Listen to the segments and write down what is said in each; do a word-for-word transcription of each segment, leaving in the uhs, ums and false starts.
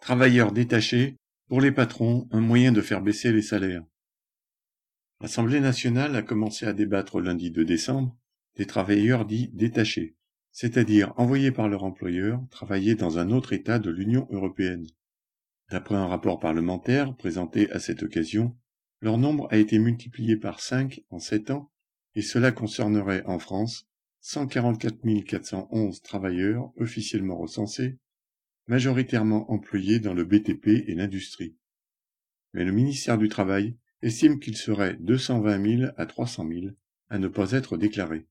Travailleurs détachés, pour les patrons, un moyen de faire baisser les salaires. L'Assemblée nationale a commencé à débattre lundi deux décembre des travailleurs dits détachés, c'est-à-dire envoyés par leur employeur travailler dans un autre État de l'Union européenne. D'après un rapport parlementaire présenté à cette occasion, leur nombre a été multiplié par cinq en sept ans et cela concernerait en France cent quarante-quatre mille quatre cent onze travailleurs officiellement recensés, majoritairement employés dans le B T P et l'industrie. Mais le ministère du Travail estime qu'il serait deux cent vingt mille à trois cent mille à ne pas être déclarés.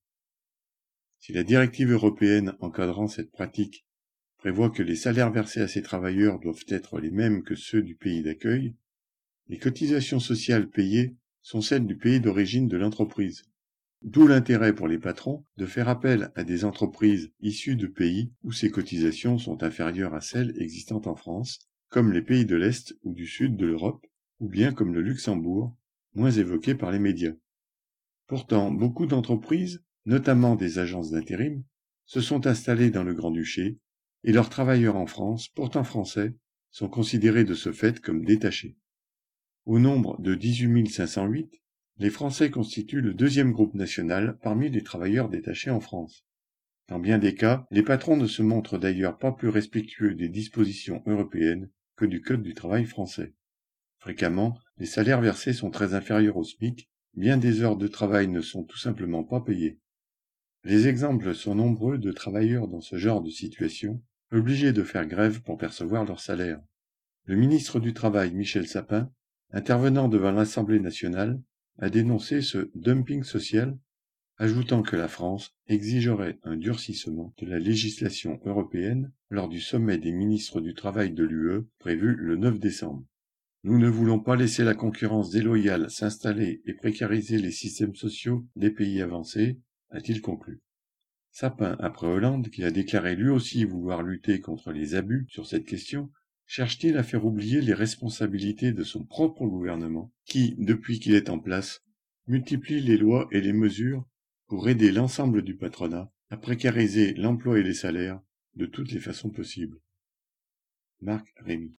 Si la directive européenne encadrant cette pratique prévoit que les salaires versés à ces travailleurs doivent être les mêmes que ceux du pays d'accueil, les cotisations sociales payées sont celles du pays d'origine de l'entreprise. D'où l'intérêt pour les patrons de faire appel à des entreprises issues de pays où ces cotisations sont inférieures à celles existant en France, comme les pays de l'Est ou du Sud de l'Europe, ou bien comme le Luxembourg, moins évoqué par les médias. Pourtant, beaucoup d'entreprises, notamment des agences d'intérim, se sont installées dans le Grand-Duché, et leurs travailleurs en France, pourtant français, sont considérés de ce fait comme détachés. Au nombre de dix-huit mille cinq cent huit, les Français constituent le deuxième groupe national parmi les travailleurs détachés en France. Dans bien des cas, les patrons ne se montrent d'ailleurs pas plus respectueux des dispositions européennes que du Code du travail français. Fréquemment, les salaires versés sont très inférieurs au SMIC, bien des heures de travail ne sont tout simplement pas payées. Les exemples sont nombreux de travailleurs dans ce genre de situation, obligés de faire grève pour percevoir leur salaire. Le ministre du Travail, Michel Sapin, intervenant devant l'Assemblée nationale, a dénoncé ce dumping social, ajoutant que la France exigerait un durcissement de la législation européenne lors du sommet des ministres du Travail de l'U E prévu le neuf décembre. Nous ne voulons pas laisser la concurrence déloyale s'installer et précariser les systèmes sociaux des pays avancés, a-t-il conclu. Sapin, après Hollande, qui a déclaré lui aussi vouloir lutter contre les abus sur cette question, cherche-t-il à faire oublier les responsabilités de son propre gouvernement, qui, depuis qu'il est en place, multiplie les lois et les mesures pour aider l'ensemble du patronat à précariser l'emploi et les salaires de toutes les façons possibles. Marc Rémy.